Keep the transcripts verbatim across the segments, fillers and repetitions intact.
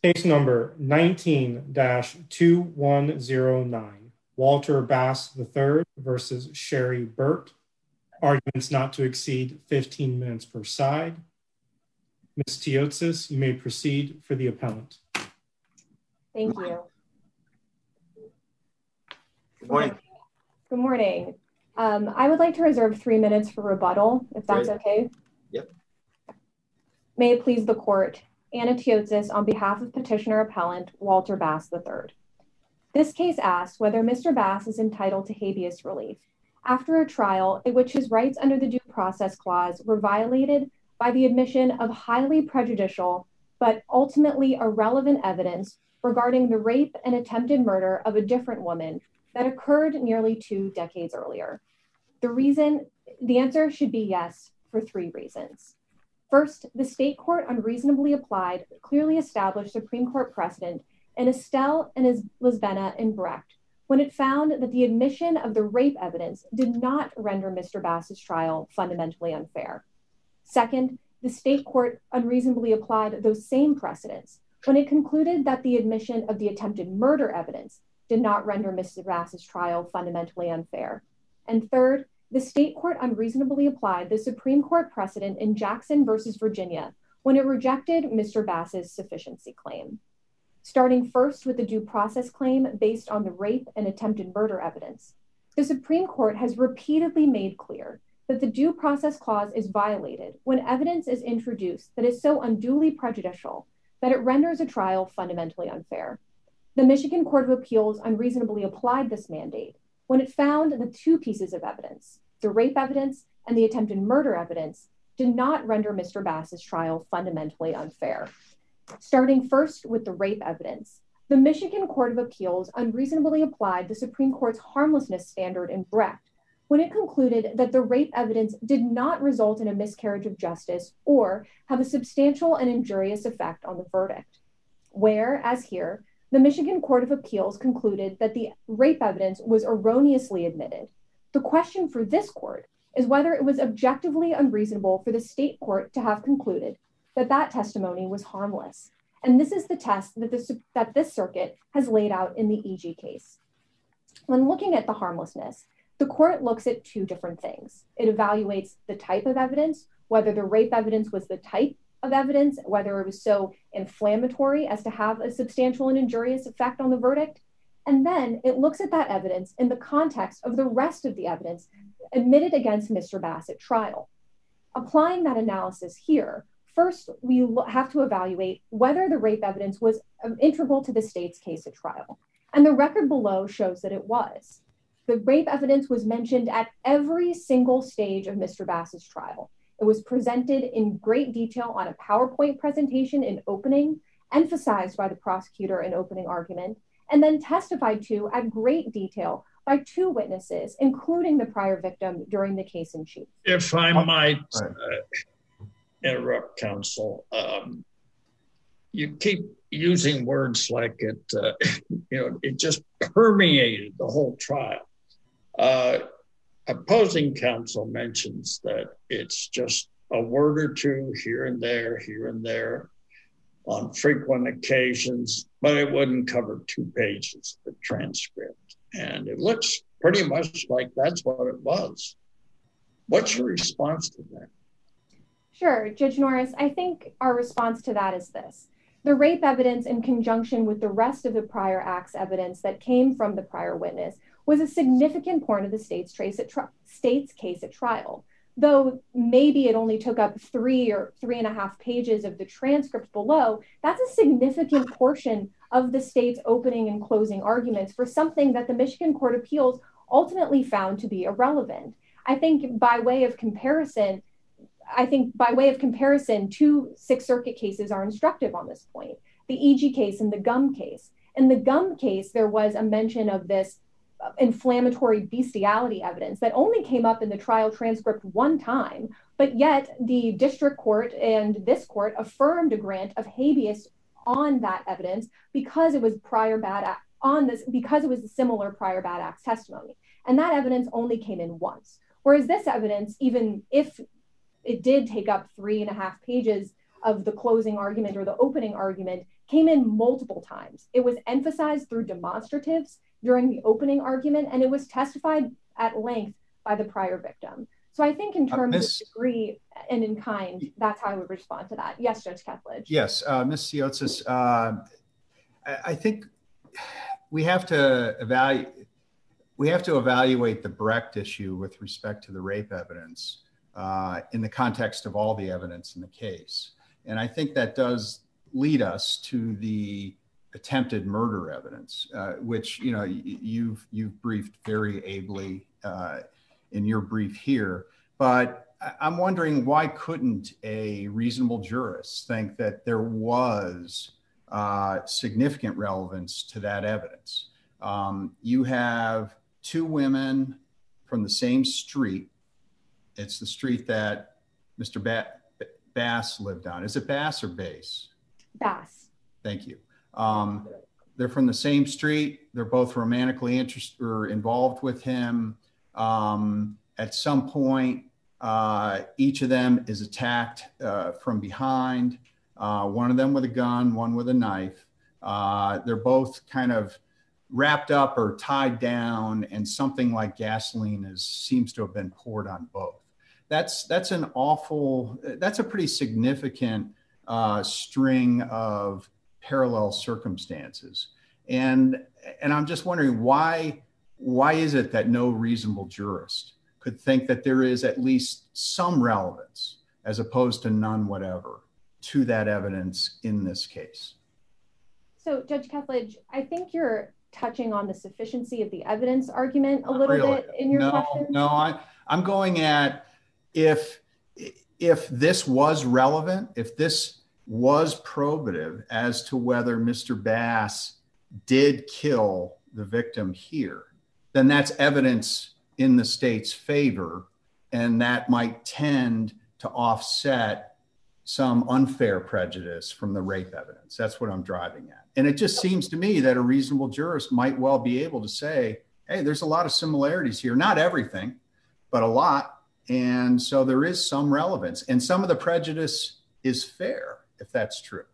Case number nineteen dash two one zero nine, Walter Bass the third versus Sherry Burt. Arguments not to exceed fifteen minutes per side. Miz Teotsis, you may proceed for the appellant. Thank you. Good morning. Good morning. Um, I would like to reserve three minutes for rebuttal, if that's Great. okay. Yep. May it please the court. Anna Teotsis on behalf of petitioner appellant Walter Bass the third. This case asks whether Mister Bass is entitled to habeas relief after a trial in which his rights under the Due Process Clause were violated by the admission of highly prejudicial but ultimately irrelevant evidence regarding the rape and attempted murder of a different woman that occurred nearly two decades earlier. The reason, the answer should be yes for three reasons. First, the state court unreasonably applied clearly established Supreme Court precedent in Estelle and Lisbena and Brecht when it found that the admission of the rape evidence did not render Mister Bass's trial fundamentally unfair. Second, the state court unreasonably applied those same precedents when it concluded that the admission of the attempted murder evidence did not render Mister Bass's trial fundamentally unfair. And third, the state court unreasonably applied the Supreme Court precedent in Jackson versus Virginia when it rejected Mister Bass's sufficiency claim. Starting first with the due process claim based on the rape and attempted murder evidence, the Supreme Court has repeatedly made clear that the Due Process Clause is violated when evidence is introduced that is so unduly prejudicial that it renders a trial fundamentally unfair. The Michigan Court of Appeals unreasonably applied this mandate when it found that two pieces of evidence, the rape evidence and the attempted murder evidence, did not render Mister Bass's trial fundamentally unfair. Starting first with the rape evidence, the Michigan Court of Appeals unreasonably applied the Supreme Court's harmlessness standard in Brecht when it concluded that the rape evidence did not result in a miscarriage of justice or have a substantial and injurious effect on the verdict. Where, as here, the Michigan Court of Appeals concluded that the rape evidence was erroneously admitted. The question for this court is whether it was objectively unreasonable for the state court to have concluded that that testimony was harmless. And this is the test that this, that this circuit has laid out in the E G case. When looking at the harmlessness, the court looks at two different things. It evaluates the type of evidence, whether the rape evidence was the type of evidence, whether it was so inflammatory as to have a substantial and injurious effect on the verdict. And then it looks at that evidence in the context of the rest of the evidence admitted against Mister Bass at trial. Applying that analysis here, first, we have to evaluate whether the rape evidence was integral to the state's case at trial. And the record below shows that it was. The rape evidence was mentioned at every single stage of Mister Bass's trial. It was presented in great detail on a PowerPoint presentation in opening, emphasized by the prosecutor in opening argument, and then testified to at great detail by two witnesses, including the prior victim during the case in chief. If I might uh, interrupt, counsel, um, you keep using words like it, uh, you know, it just permeated the whole trial. Uh, opposing counsel mentions that it's just a word or two here and there, here and there on frequent occasions, but it wouldn't cover two pages of the transcript. And it looks pretty much like that's what it was. What's your response to that? Sure, Judge Norris, I think our response to that is this. The rape evidence in conjunction with the rest of the prior acts evidence that came from the prior witness was a significant part of the state's, trace at tri- state's case at trial. Though maybe it only took up three or three and a half pages of the transcript below, that's a significant portion of the state's opening and closing arguments for something that the Michigan Court of Appeals ultimately found to be irrelevant. I think by way of comparison, I think by way of comparison, two Sixth Circuit cases are instructive on this point. The E G case and the Gum case. In the Gum case, there was a mention of this inflammatory bestiality evidence that only came up in the trial transcript one time, but yet the district court and this court affirmed a grant of habeas on that evidence because it was prior bad act on this, because it was a similar prior bad acts testimony. And that evidence only came in once. Whereas this evidence, even if it did take up three and a half pages of the closing argument or the opening argument, came in multiple times. It was emphasized through demonstratives during the opening argument, and it was testified at length by the prior victim. So I think in terms uh, Miz of degree and in kind, that's how I would respond to that. Yes, Judge Kethledge. Yes, uh, Miz Siotzis, uh, I, I think we have to evaluate we have to evaluate the Brecht issue with respect to the rape evidence uh, in the context of all the evidence in the case. And I think that does lead us to the attempted murder evidence, uh, which, you know, you've, you've briefed very ably uh, in your brief here. But I'm wondering, why couldn't a reasonable jurist think that there was uh, significant relevance to that evidence? Um, you have two women from the same street. It's the street that Mister Ba- Bass lived on. Is it Bass or Bass? Bass. Thank you. Um, they're from the same street. They're both romantically interested or involved with him. Um, at some point, uh, each of them is attacked uh, from behind. Uh, one of them with a gun, one with a knife. Uh, they're both kind of wrapped up or tied down, and something like gasoline is seems to have been poured on both. That's that's an awful. That's a pretty significant uh, string of parallel circumstances, and and I'm just wondering why why is it that no reasonable jurist could think that there is at least some relevance, as opposed to none whatever, to that evidence in this case? So, Judge Kethledge, I think you're touching on the sufficiency of the evidence argument a little really. bit in your no, question. No, I, I'm going at if if this was relevant, if this was probative as to whether Mister Bass did kill the victim here, then that's evidence in the state's favor, and that might tend to offset some unfair prejudice from the rape evidence. That's what I'm driving at. And it just seems to me that a reasonable jurist might well be able to say, hey, there's a lot of similarities here. Not everything, but a lot. And so there is some relevance. And some of the prejudice is fair, if that's true.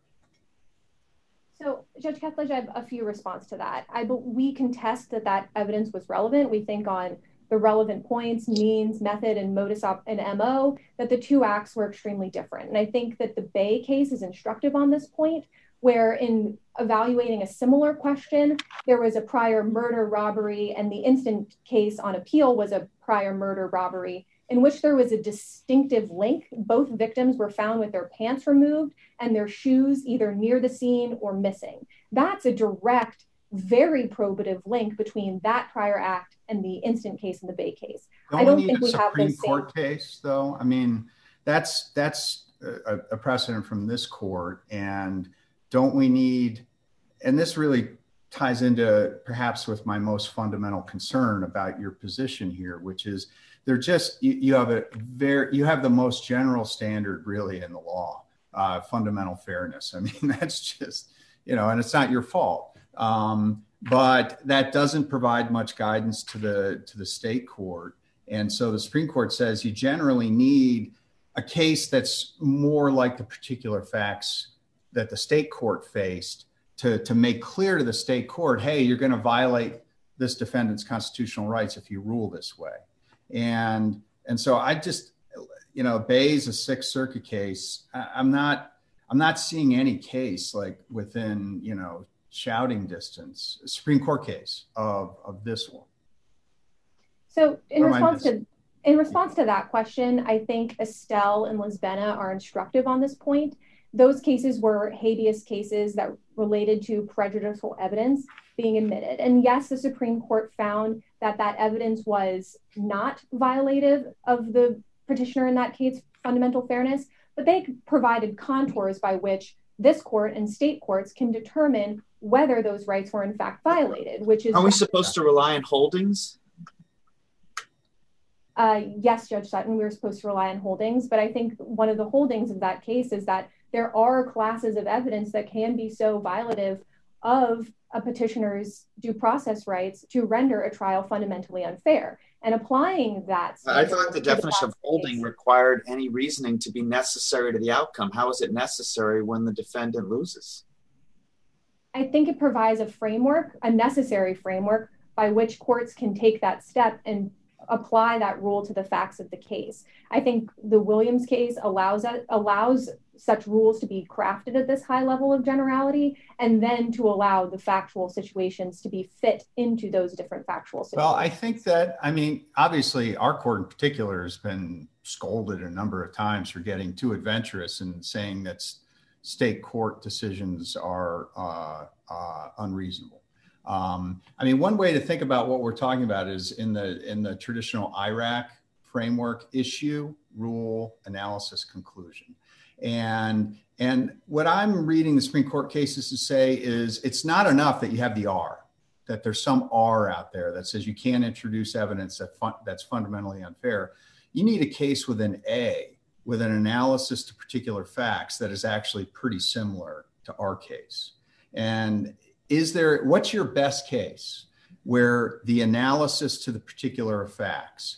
So, Judge Kethledge, I have a few responses to that. I, we contest that that evidence was relevant. We think on the relevant points, means, method, and modus op and M O, that the two acts were extremely different. And I think that the Bay case is instructive on this point, where in evaluating a similar question, there was a prior murder robbery, and the instant case on appeal was a prior murder robbery in which there was a distinctive link. Both victims were found with their pants removed and their shoes either near the scene or missing. That's a direct, very probative link between that prior act and the instant case in the Bay case. Don't I don't we think we have the Supreme Court case, though. I mean, that's that's a, a precedent from this court, and don't we need? And this really ties into perhaps with my most fundamental concern about your position here, which is they're just you, you have a very you have the most general standard really in the law, uh, fundamental fairness. I mean, that's just you know, and it's not your fault. Um, but that doesn't provide much guidance to the to the state court. And so the Supreme Court says you generally need a case that's more like the particular facts that the state court faced to, to make clear to the state court, hey, you're going to violate this defendant's constitutional rights if you rule this way. And and so I just, you know, Bay's a Sixth Circuit case. I, I'm not I'm not seeing any case like within, you know, shouting distance, Supreme Court case of, of this one. So in response to in response to that question, I think Estelle and Lisbena are instructive on this point. Those cases were habeas cases that related to prejudicial evidence being admitted. And yes, the Supreme Court found that that evidence was not violative of the petitioner in that case, fundamental fairness, but they provided contours by which this court and state courts can determine whether those rights were in fact violated, which is— Are we supposed to rely on holdings? Uh, yes, Judge Sutton, we were supposed to rely on holdings, but I think one of the holdings of that case is that there are classes of evidence that can be so violative of a petitioner's due process rights to render a trial fundamentally unfair. And applying that— I thought the definition of holding required any reasoning to be necessary to the outcome. How is it necessary when the defendant loses? I think it provides a framework, a necessary framework by which courts can take that step and apply that rule to the facts of the case. I think the Williams case allows allows such rules to be crafted at this high level of generality, and then to allow the factual situations to be fit into those different factual situations. Well, I think that, I mean, obviously our court in particular has been scolded a number of times for getting too adventurous and saying that state court decisions are uh, uh, unreasonable. Um, I mean, one way to think about what we're talking about is in the in the traditional I R A C framework: issue, rule, analysis, conclusion. And and what I'm reading the Supreme Court cases to say is it's not enough that you have the R, that there's some R out there that says you can't introduce evidence that fun, that's fundamentally unfair. You need a case with an A, with an analysis to particular facts that is actually pretty similar to our case. And is there, what's your best case where the analysis to the particular facts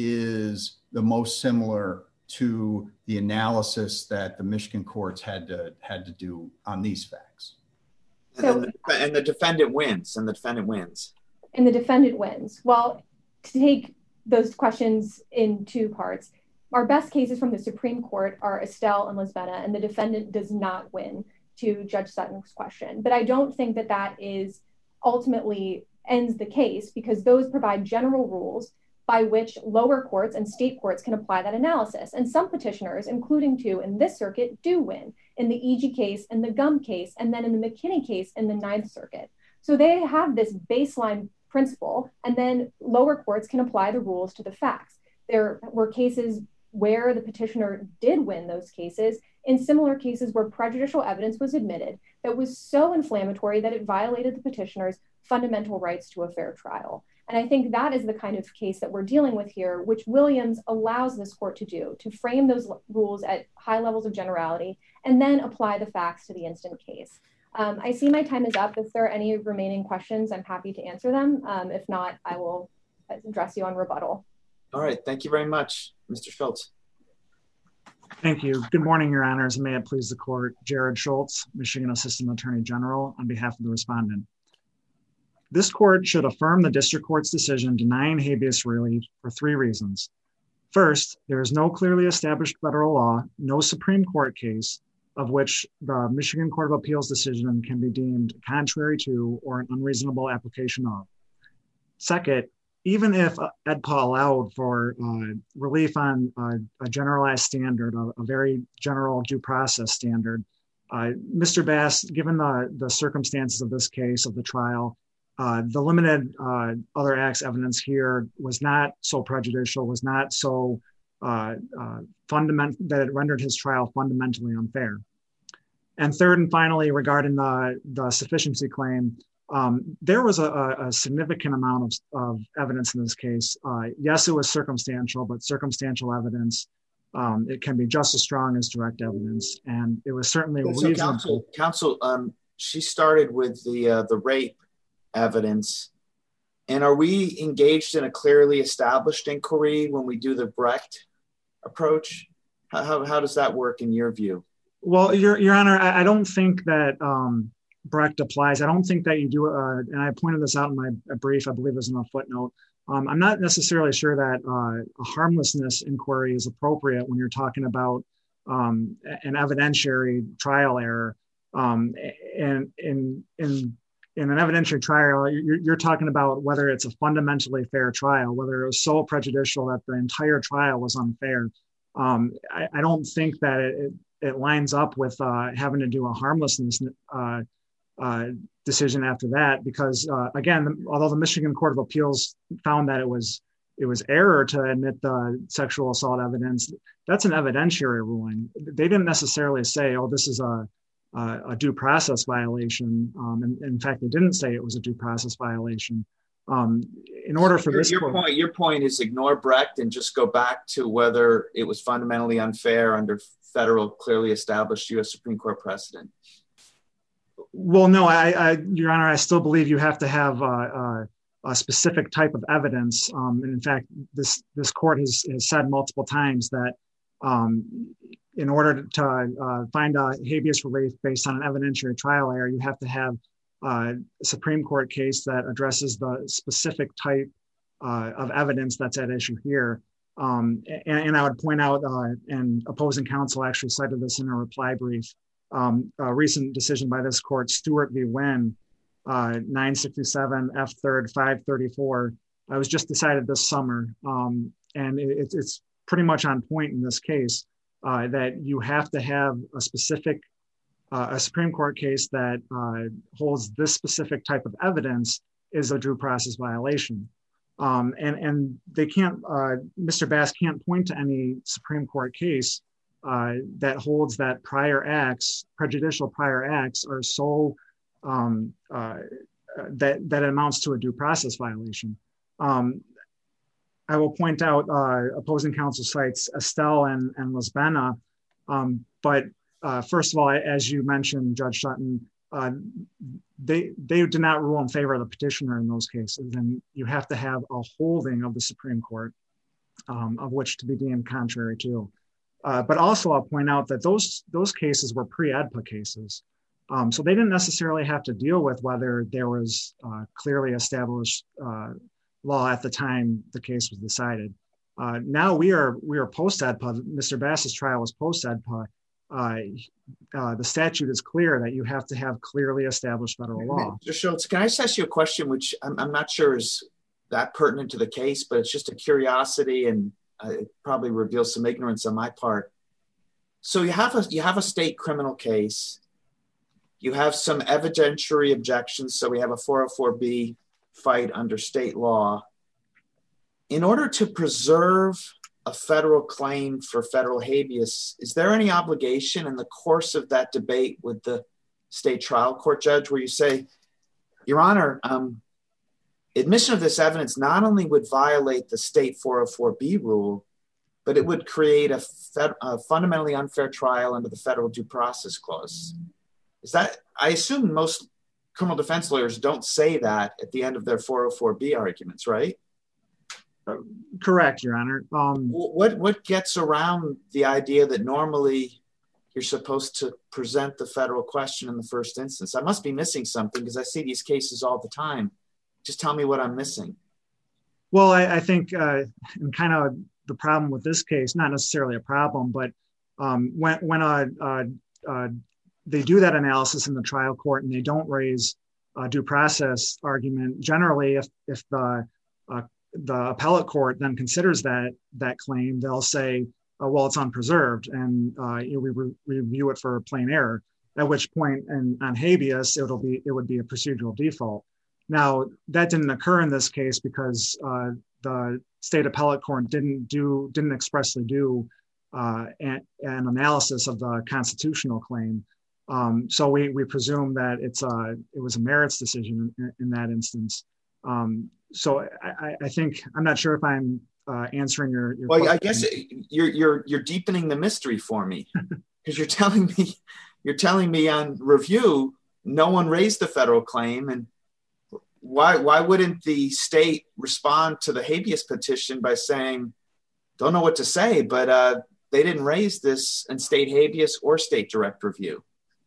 is the most similar to the analysis that the Michigan courts had to had to do on these facts? So, and, the, and the defendant wins, and the defendant wins. And the defendant wins. Well, to take those questions in two parts, our best cases from the Supreme Court are Estelle and Lisbena, and the defendant does not win, to Judge Sutton's question. But I don't think that that is ultimately ends the case, because those provide general rules by which lower courts and state courts can apply that analysis. And some petitioners, including two in this circuit, do win in the E G case and the Gum case, and then in the McKinney case in the Ninth Circuit. So they have this baseline principle, and then lower courts can apply the rules to the facts. There were cases where the petitioner did win those cases, in similar cases where prejudicial evidence was admitted that was so inflammatory that it violated the petitioner's fundamental rights to a fair trial. And I think that is the kind of case that we're dealing with here, which Williams allows this court to do, to frame those rules at high levels of generality and then apply the facts to the instant case. Um, I see my time is up. If there are any remaining questions, I'm happy to answer them. Um, if not, I will address you on rebuttal. All right. Thank you very much, Mister Schultz. Thank you. Good morning, Your Honors, and may it please the court. Jared Schultz, Michigan Assistant Attorney General, on behalf of the respondent. This court should affirm the district court's decision denying habeas relief for three reasons. First, there is no clearly established federal law, no Supreme Court case, of which the Michigan Court of Appeals decision can be deemed contrary to or an unreasonable application of. Second, even if E D P A allowed for uh, relief on uh, a generalized standard, a, a very general due process standard, uh, Mister Bass, given the, the circumstances of this case, of the trial, uh, the limited uh, other acts evidence here was not so prejudicial, was not so uh, uh, fundamental that it rendered his trial fundamentally unfair. And third and finally, regarding the, the sufficiency claim, Um, there was a, a significant amount of, of evidence in this case. Uh, yes, it was circumstantial, but circumstantial evidence, um, it can be just as strong as direct evidence. And it was certainly so reasonable. Counsel, counsel um, she started with the uh, the rape evidence. And are we engaged in a clearly established inquiry when we do the Brecht approach? How, how, how does that work in your view? Well, Your, Your Honor, I, I don't think that um, Brecht applies. I don't think that you do, uh, and I pointed this out in my brief, I believe it was in a footnote. Um, I'm not necessarily sure that uh, a harmlessness inquiry is appropriate when you're talking about um, an evidentiary trial error. Um, and in, in, in an evidentiary trial, you're, you're talking about whether it's a fundamentally fair trial, whether it was so prejudicial that the entire trial was unfair. Um, I, I don't think that it, it, it lines up with uh, having to do a harmlessness uh, uh, decision after that, because uh, again, although the Michigan Court of Appeals found that it was it was error to admit the sexual assault evidence, that's an evidentiary ruling. They didn't necessarily say, "Oh, this is a a, a due process violation." Um, and in fact, they didn't say it was a due process violation. Um, in order for your, this your court, point, your point is ignore Brecht and just go back to whether it was fundamentally unfair under federal clearly established U S Supreme Court precedent. Well, no, I, I, Your Honor, I still believe you have to have uh, a specific type of evidence. Um, and in fact, this this court has, has said multiple times that um, in order to uh, find a habeas relief based on an evidentiary trial error, you have to have uh, Supreme Court case that addresses the specific type uh, of evidence that's at issue here. Um, and, and I would point out, uh, and opposing counsel actually cited this in a reply brief, um, a recent decision by this court, Stewart v. Wynn, uh, nine sixty-seven F third five thirty-four. I was just decided this summer. Um, and it, it's pretty much on point in this case, uh, that you have to have a specific, uh, a Supreme Court case that uh, holds this specific type of evidence is a due process violation. Um, and, and they can't, uh, Mister Bass can't point to any Supreme Court case uh, that holds that prior acts, prejudicial prior acts are so, um, uh, that, that amounts to a due process violation. Um, I will point out uh, opposing counsel cites Estelle and, and Lisbena. Um, but uh, first of all, as you mentioned, Judge Sutton, uh, they they did not rule in favor of the petitioner in those cases, and you have to have a holding of the Supreme Court um, of which to be deemed contrary to. Uh, but also I'll point out that those those cases were pre-E D P A cases. Um, so they didn't necessarily have to deal with whether there was uh, clearly established uh, law at the time the case was decided. Uh, now we are we are post-E D P A. Mister Bass's trial was post-E D P A. Uh, uh, the statute is clear that you have to have clearly established federal law. Mister Schultz, can I just ask you a question, which I'm, I'm not sure is that pertinent to the case, but it's just a curiosity and uh, it probably reveals some ignorance on my part. So you have a you have a state criminal case. You have some evidentiary objections. So we have a four oh four B fight under state law. In order to preserve a federal claim for federal habeas, is there any obligation in the course of that debate with the state trial court judge where you say, Your Honor, um, admission of this evidence not only would violate the state four oh four B rule, but it would create a, fed, a fundamentally unfair trial under the federal due process clause? Is that, I assume most criminal defense lawyers don't say that at the end of their four oh four B arguments, right? Correct, Your Honor. Um, what what gets around the idea that normally you're supposed to present the federal question in the first instance? I must be missing something because I see these cases all the time. Just tell me what I'm missing. Well, I, I think uh, kind of the problem with this case, not necessarily a problem, but um, when when uh, uh, uh, they do that analysis in the trial court and they don't raise a due process argument, generally, if if the uh, the appellate court then considers that that claim, they'll say, oh, well, it's unpreserved, and uh, you know, we re- review it for plain error. At which point, and on habeas, it'll be it would be a procedural default. Now, that didn't occur in this case because uh, the state appellate court didn't do didn't expressly do uh, an, an analysis of the constitutional claim. Um, so we we presume that it's a it was a merits decision in, in that instance. Um, so I, I think I'm not sure if I'm uh, answering your, your well, question. I guess you're you're you're deepening the mystery for me because you're telling me you're telling me on review no one raised the federal claim, and why why wouldn't the state respond to the habeas petition by saying, don't know what to say, but uh, they didn't raise this in state habeas or state direct review?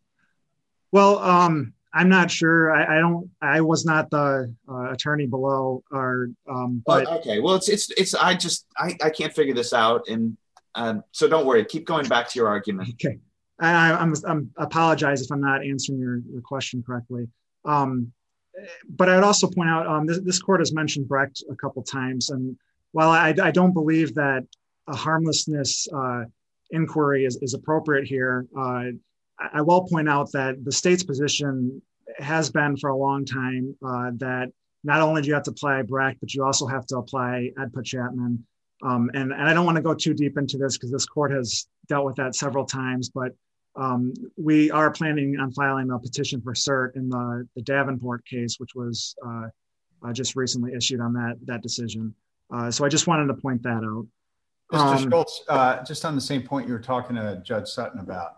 Well, um, I'm not sure. I, I don't. I was not the uh, attorney below, or um, but oh, okay. Well, it's it's it's. I just I, I can't figure this out, and um, so don't worry. Keep going back to your argument. Okay, I, I'm I'm apologize if I'm not answering your, your question correctly. Um, but I would also point out um, this, this court has mentioned Brecht a couple times, and while I, I don't believe that a harmlessness uh, inquiry is, is appropriate here. Uh, I will point out that the state's position has been for a long time uh, that not only do you have to apply Brecht, but you also have to apply E D P A Chapman. Um, and, and I don't want to go too deep into this because this court has dealt with that several times, but um, we are planning on filing a petition for cert in the, the Davenport case, which was uh, uh, just recently issued on that, that decision. Uh, so I just wanted to point that out. Mister Um, Schultz, uh, just on the same point you were talking to Judge Sutton about,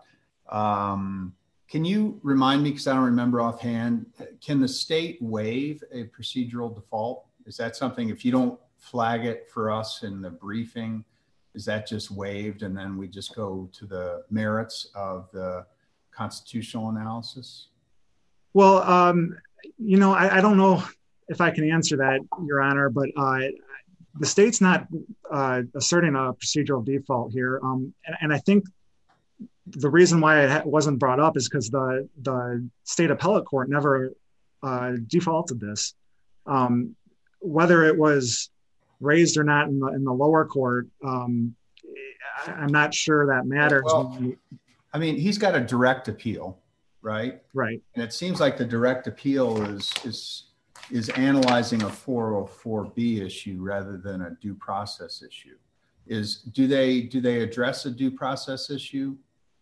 Um, can you remind me, because I don't remember offhand, can the state waive a procedural default? Is that something, if you don't flag it for us in the briefing, is that just waived and then we just go to the merits of the constitutional analysis? Well, um, you know, I, I don't know if I can answer that, Your Honor, but uh, the state's not uh, asserting a procedural default here. Um, and, and I think the reason why it wasn't brought up is because the, the state appellate court never uh, defaulted this. Um, whether it was raised or not in the, in the lower court, um, I, I'm not sure that matters. Well, I mean, he's got a direct appeal, right? Right. And it seems like the direct appeal is is is analyzing a four oh four B issue rather than a due process issue. Is do they do they address a due process issue?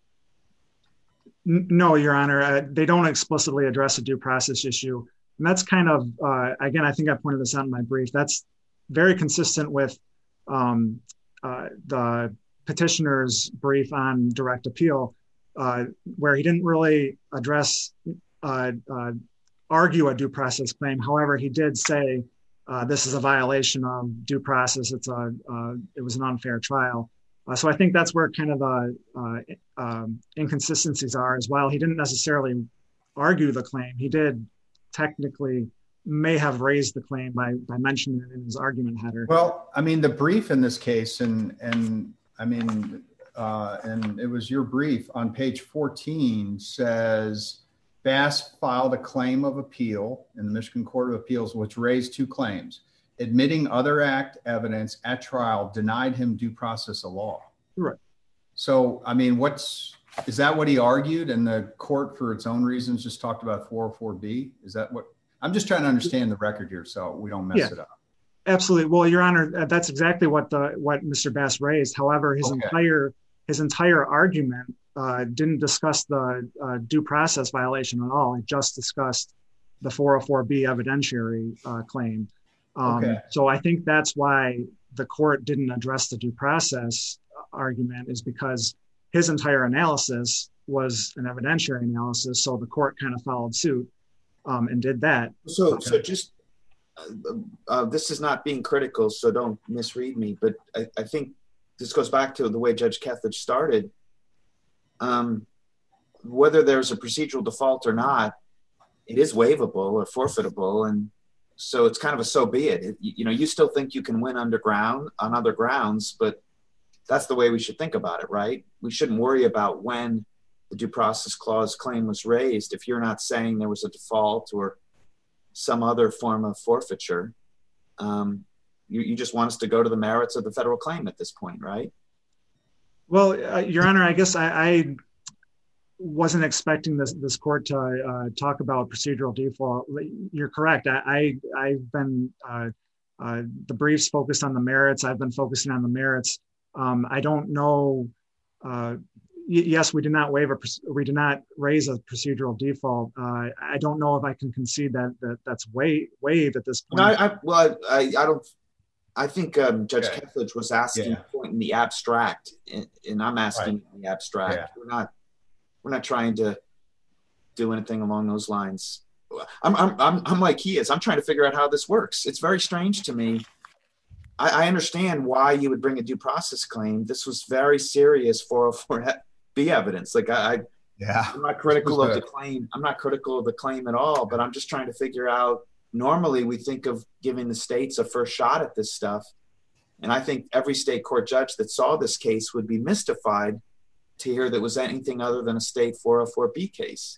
No, Your Honor, uh, they don't explicitly address a due process issue. And that's kind of, uh, again, I think I pointed this out in my brief. That's very consistent with um, uh, the petitioner's brief on direct appeal, uh, where he didn't really address, uh, uh, argue a due process claim. However, he did say uh, this is a violation of due process. It's a, uh, it was an unfair trial. Uh, so I think that's where kind of the uh, um, inconsistencies are, as well. He didn't necessarily argue the claim. He did technically may have raised the claim by by mentioning it in his argument header. Well, I mean, the brief in this case, and and I mean, uh, and it was your brief on page fourteen says Bass filed a claim of appeal in the Michigan Court of Appeals, which raised two claims. Admitting other act evidence at trial denied him due process of law. Right. So, I mean, what's, is that what he argued? And the court, for its own reasons, just talked about four oh four B? Is that what, I'm just trying to understand the record here so we don't mess yeah, it up. Absolutely. Well, Your Honor, that's exactly what the, what Mister Bass raised. However, his okay. entire, his entire argument uh, didn't discuss the uh, due process violation at all. It just discussed the four oh four B evidentiary uh, claim. Um, okay. So I think that's why the court didn't address the due process argument, is because his entire analysis was an evidentiary analysis. So the court kind of followed suit um, and did that. So, okay. so just, uh, uh, this is not being critical, so don't misread me, but I, I think this goes back to the way Judge Kethledge started. Um, whether there's a procedural default or not, it is waivable or forfeitable, and so it's kind of a so be it. it. You know, you still think you can win underground on other grounds, but that's the way we should think about it, right? We shouldn't worry about when the due process clause claim was raised if you're not saying there was a default or some other form of forfeiture. Um, you, you just want us to go to the merits of the federal claim at this point, right? Well, uh, Your Honor, I guess I, I wasn't expecting this this court to uh, talk about procedural default. You're correct. I, I I've been uh, uh, the briefs focused on the merits. I've been focusing on the merits. Um, I don't know. Uh, y- yes, we did not waive a we did not raise a procedural default. Uh, I don't know if I can concede that that that's wa- waived at this point. No, I, I, well, I, I don't. I think um, Judge okay. Kethledge was asking yeah. point in the abstract, and, and I'm asking right. in the abstract. Yeah. We're not. We're not trying to do anything along those lines. I'm, I'm, I'm, I'm like he is. I'm trying to figure out how this works. It's very strange to me. I, I understand why you would bring a due process claim. This was very serious four oh four B evidence. Like I, I yeah, I'm not critical of the claim. I'm not critical of the claim at all, but I'm just trying to figure out, normally we think of giving the states a first shot at this stuff. And I think every state court judge that saw this case would be mystified to hear that was anything other than a state four oh four B case.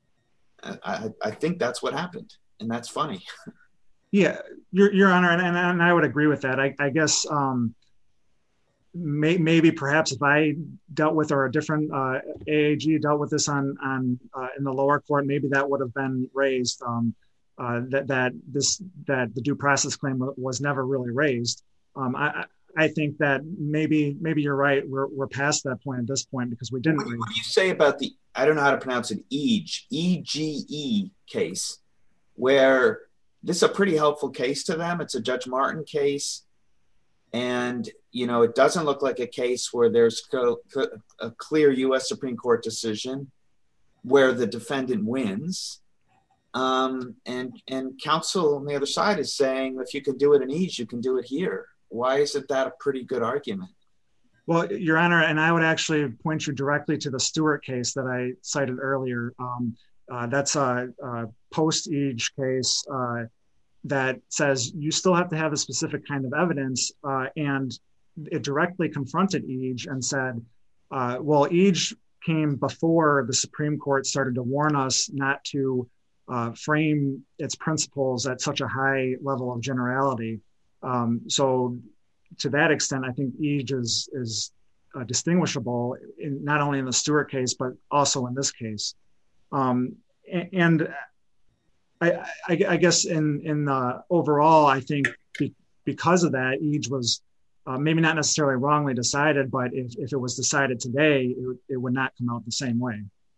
I, I think that's what happened, and that's funny. Yeah, Your, Your Honor, and, and, and I would agree with that. I, I guess um, may, maybe perhaps if I dealt with, or a different uh, A A G dealt with this on on uh, in the lower court, maybe that would have been raised. Um, uh, that that this that the due process claim was never really raised. Um, I, I think that maybe maybe you're right. We're we're past that point at this point because we didn't. What, what do you say about the, I don't know how to pronounce it, E G E G E case, where this is a pretty helpful case to them. It's a Judge Martin case, and you know it doesn't look like a case where there's co- co- a clear U S Supreme Court decision where the defendant wins, um, and and counsel on the other side is saying if you can do it in E G, you can do it here. Why isn't that a pretty good argument? Well, Your Honor, and I would actually point you directly to the Stewart case that I cited earlier. Um, Uh, that's a, a post-Ege case uh, that says you still have to have a specific kind of evidence, uh, and it directly confronted Ege and said, uh, well, Ege came before the Supreme Court started to warn us not to uh, frame its principles at such a high level of generality. Um, so to that extent, I think Ege is, is uh, distinguishable in, not only in the Stewart case, but also in this case. Um, and I, I, I guess in, in the overall, I think be, because of that, Ege was uh, maybe not necessarily wrongly decided, but if, if it was decided today, it, it would not come out the same way.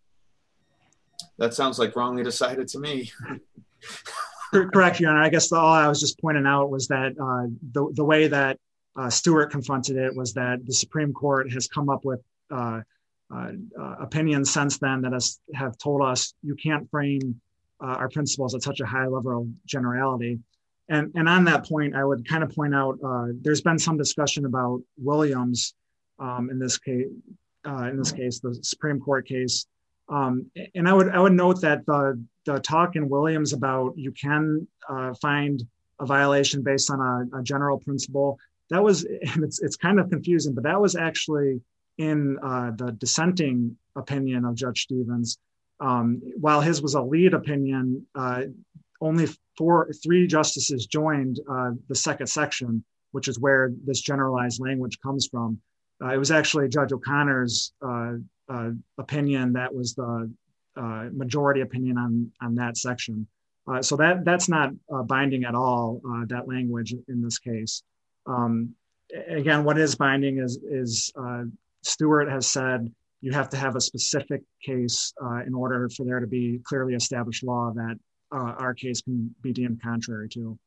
That sounds like wrongly decided to me. Correct, Your Honor. I guess the, all I was just pointing out was that uh, the, the way that uh, Stewart confronted it was that the Supreme Court has come up with uh, uh, uh, opinions since then that has, have told us you can't frame uh, our principles at such a high level of generality. And, and on that point, I would kind of point out uh, there's been some discussion about Williams um, in this case, uh, in this case, the Supreme Court case. Um, and I would I would note that the, the talk in Williams about you can uh, find a violation based on a, a general principle, that was, and it's, it's kind of confusing, but that was actually in uh, the dissenting opinion of Judge Stevens. Um, while his was a lead opinion, uh, only four, three justices joined uh, the second section, which is where this generalized language comes from. Uh, it was actually Judge O'Connor's uh, uh, opinion that was the uh, majority opinion on, on that section. Uh, so that that's not uh, binding at all, uh, that language in this case. Um, again, what is binding is, is uh, Stewart has said you have to have a specific case uh, in order for there to be clearly established law that uh, our case can be deemed contrary to.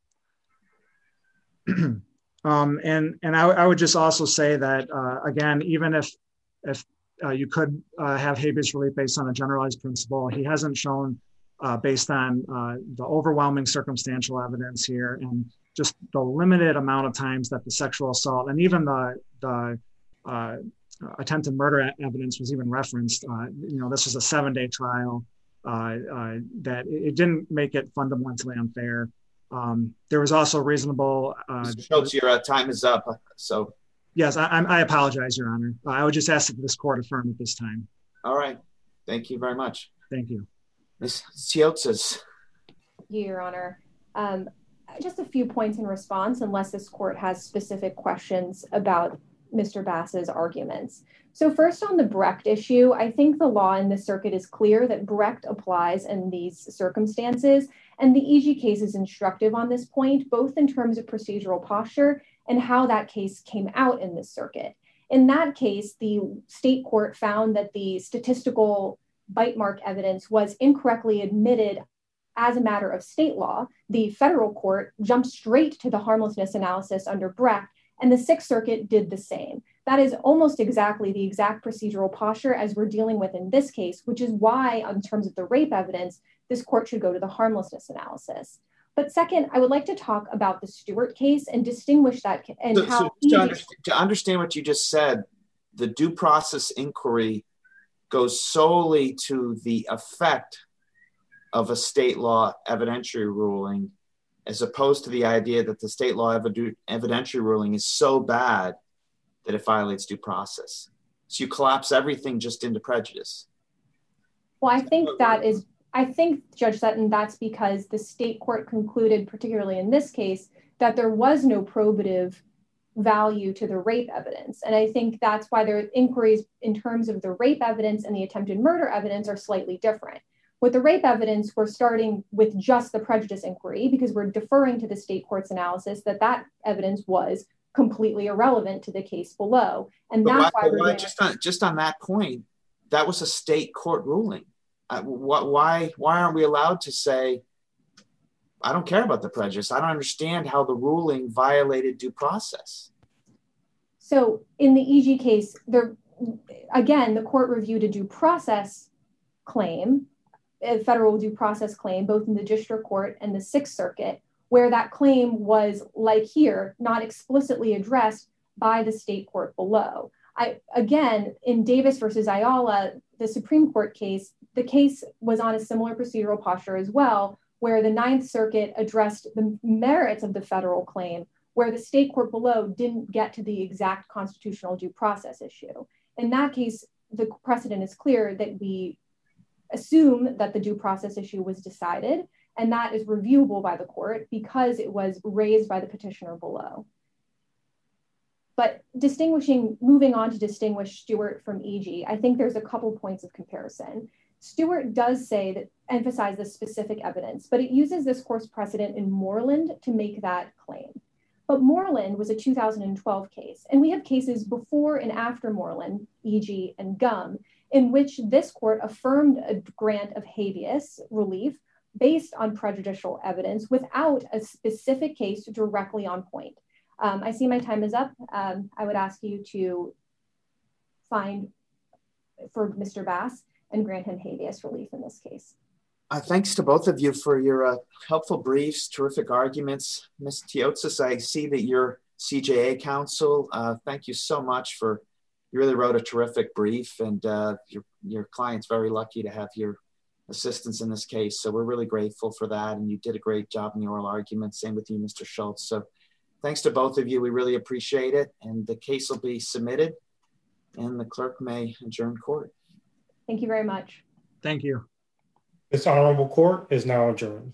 um, and and I, I would just also say that, uh, again, even if, if uh, you could uh, have habeas relief based on a generalized principle, he hasn't shown uh, based on uh, the overwhelming circumstantial evidence here and just the limited amount of times that the sexual assault and even the, the uh, attempted murder evidence was even referenced. Uh, you know, this was a seven day trial uh, uh, that it didn't make it fundamentally unfair. Um, there was also reasonable. Uh, Mister Schultz, your uh, time is up. So, yes, I, I apologize, Your Honor. Uh, I would just ask that this court affirm at this time. All right. Thank you very much. Thank you. Miz Tziotsis. Your Honor. Um, just a few points in response, unless this court has specific questions about Mister Bass's arguments. So first on the Brecht issue, I think the law in this circuit is clear that Brecht applies in these circumstances, and the E G case is instructive on this point, both in terms of procedural posture and how that case came out in this circuit. In that case, the state court found that the statistical bite mark evidence was incorrectly admitted as a matter of state law. The federal court jumped straight to the harmlessness analysis under Brecht, and the Sixth Circuit did the same. That is almost exactly the exact procedural posture as we're dealing with in this case, which is why, in terms of the rape evidence, this court should go to the harmlessness analysis. But second, I would like to talk about the Stewart case and distinguish that and so, how- so to, understand, to understand what you just said, the due process inquiry goes solely to the effect of a state law evidentiary ruling, as opposed to the idea that the state law evid- evidentiary ruling is so bad that it violates due process. So you collapse everything just into prejudice. Well, I think that is, I think, Judge Sutton, that's because the state court concluded, particularly in this case, that there was no probative value to the rape evidence. And I think that's why their inquiries in terms of the rape evidence and the attempted murder evidence are slightly different. With the rape evidence, we're starting with just the prejudice inquiry because we're deferring to the state court's analysis that that evidence was completely irrelevant to the case below. And but that's why, why, we're why just on just on that point, that was a state court ruling. Uh, why why aren't we allowed to say, I don't care about the prejudice. I don't understand how the ruling violated due process. So in the E G case, there again, the court reviewed a due process claim, a federal due process claim, both in the district court and the Sixth Circuit, where that claim was, like here, not explicitly addressed by the state court below. I, again, in Davis versus Ayala, the Supreme Court case, the case was on a similar procedural posture as well, where the Ninth Circuit addressed the merits of the federal claim, where the state court below didn't get to the exact constitutional due process issue. In that case, the precedent is clear that we assume that the due process issue was decided, and that is reviewable by the court because it was raised by the petitioner below. But distinguishing, moving on to distinguish Stewart from E G, I think there's a couple points of comparison. Stewart does say that emphasize the specific evidence, but it uses this court's precedent in Moreland to make that claim. But Moreland was a two thousand twelve case, and we have cases before and after Moreland, E G and Gum, in which this court affirmed a grant of habeas relief based on prejudicial evidence without a specific case directly on point. Um, I see my time is up. Um, I would ask you to find for Mister Bass and grant him habeas relief in this case. Uh, thanks to both of you for your uh, helpful briefs, terrific arguments. Miz Teotsis, I see that you're C J A counsel. Uh, thank you so much for, you really wrote a terrific brief, and uh, your, your client's very lucky to have your assistance in this case. So we're really grateful for that, and you did a great job in the oral argument. Same with you, Mister Schultz. So thanks to both of you. We really appreciate it. And the case will be submitted, and the clerk may adjourn court. Thank you very much. Thank you. This honorable court is now adjourned.